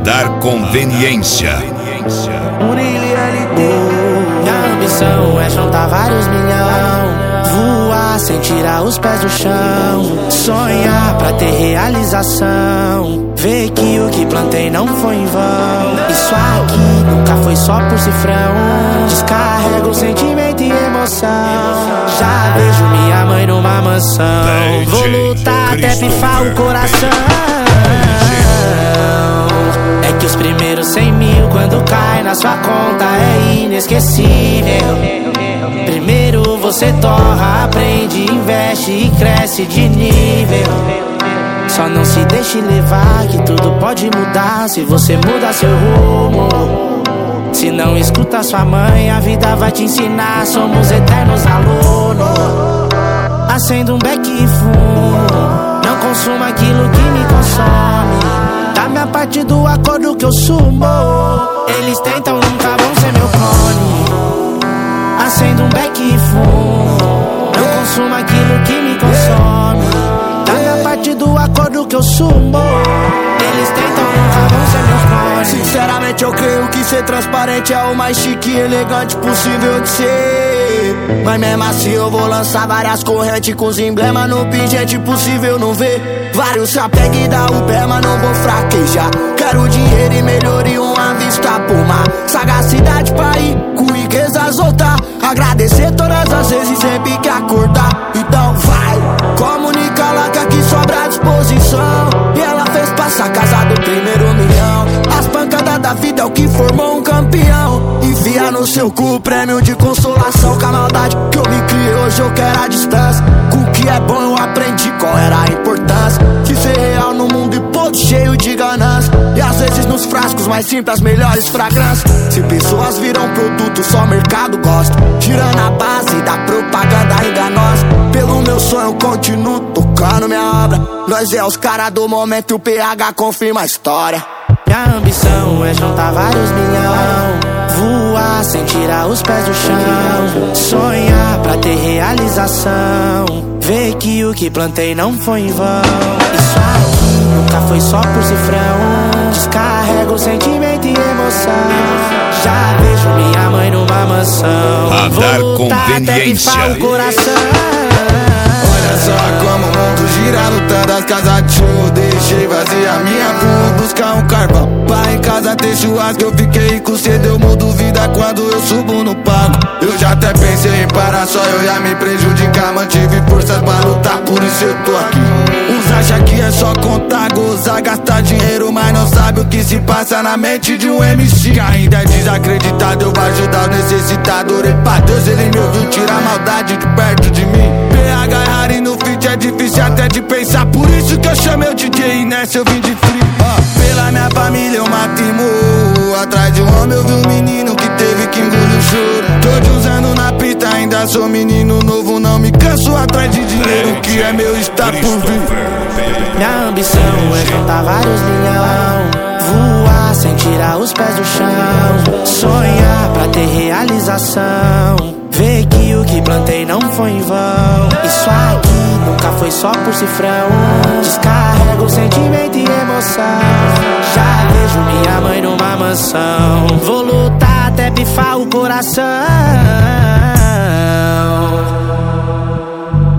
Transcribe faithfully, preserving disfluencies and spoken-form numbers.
Radar Conveniência. Minha ambição é juntar vários milhão, voar sem tirar os pés do chão, sonhar pra ter realização, ver que o que plantei não foi em vão. Isso aqui nunca foi só por cifrão, descarrego sentimento e emoção. Já vejo minha mãe numa mansão, vou lutar até pifar o coração. É que os primeiros cem mil quando cai na sua conta é inesquecível. Primeiro você torra, aprende, investe e cresce de nível. Só não se deixe levar que tudo pode mudar se você muda seu rumo. Se não escuta sua mãe, a vida vai te ensinar, somos eternos alunos. Acenda um beck e fumo, não consuma aquilo que me consome. Da minha parte do acordo que eu sumo, eles tentam, nunca vão ser meu clone. Acendo um beck e fumo, não consuma aquilo que me consome. Da minha parte do acordo que eu sumo, eles tentam, nunca vão ser meu clone. Sinceramente eu creio que ser transparente é o mais chique e elegante possível de ser. Mas mesmo assim eu vou lançar várias correntes com os emblemas no pingente, possível não ver. Vários se apegam e dá o pé, mas não vou fraquejar. Quero dinheiro e melhor e uma vista por mar. Sagacidade pra ir, com riquezas voltar. Agradecer todas as vezes sempre que acordar. Então vai, comunica lá que aqui sobra disposição. E ela fez passar a casa do primeiro milhão. As pancadas da vida é o que formou um campeão. Enfia no seu cu o prêmio de consolação. Com a maldade que eu me criei, hoje eu quero a distância. Com o que é bom eu aprendi qual era a importância de ser real no mundo e podre cheio de ganância. E às vezes nos frascos mais simples as melhores fragrâncias. Se pessoas viram produto, só o mercado gosta. Tirando a base da propaganda enganosa. Pelo meu sonho eu continuo tocando minha obra. Nós é os caras do momento e o P H confirma a história. Minha ambição é juntar vários milhão, voar sem tirar os pés do chão, sonhar pra ter realização, ver que o que plantei não foi em vão. Isso aqui nunca foi só por cifrão, descarrego sentimento e emoção. Já vejo minha mãe numa mansão, Radar vou lutar até pifar o coração. Olha só como o mundo gira, lutando as casas de show. Deixei vazia minha rua, buscar um carvão pra em casa ter churrasco. Eu fiquei com cedo, eu mudo vida quando eu subo no palco. Eu já até pensei em parar, só eu ia me prejudicar. Mantive forças pra lutar, por isso eu tô aqui. Uns acham que é só contar, gozar, gastar dinheiro, mas não sabe o que se passa na mente de um M C. Que ainda é desacreditado, eu vou ajudar o necessitado. Orei pra Deus, ele me ouviu tirar a maldade de perto de mim. P H é raro e no feat é difícil até de pensar. Por isso que eu chamei o D J e nessa eu vim de frio. uh, Pela minha família eu mato e morro. Atrás de um homem eu vi um menino que teve que engolir o choro. Tô de uns anos na pista, ainda sou menino novo. Não me canso atrás de dinheiro, o que é meu está por vir. Minha ambição é juntar vários milhão, voar sem tirar os pés do chão, sonhar pra ter realização, ver que o que plantei não foi em vão. Isso aqui nunca foi só por cifrão, descarrego sentimento e emoção. Já vejo minha mãe numa mansão, vou lutar até pifar o coração.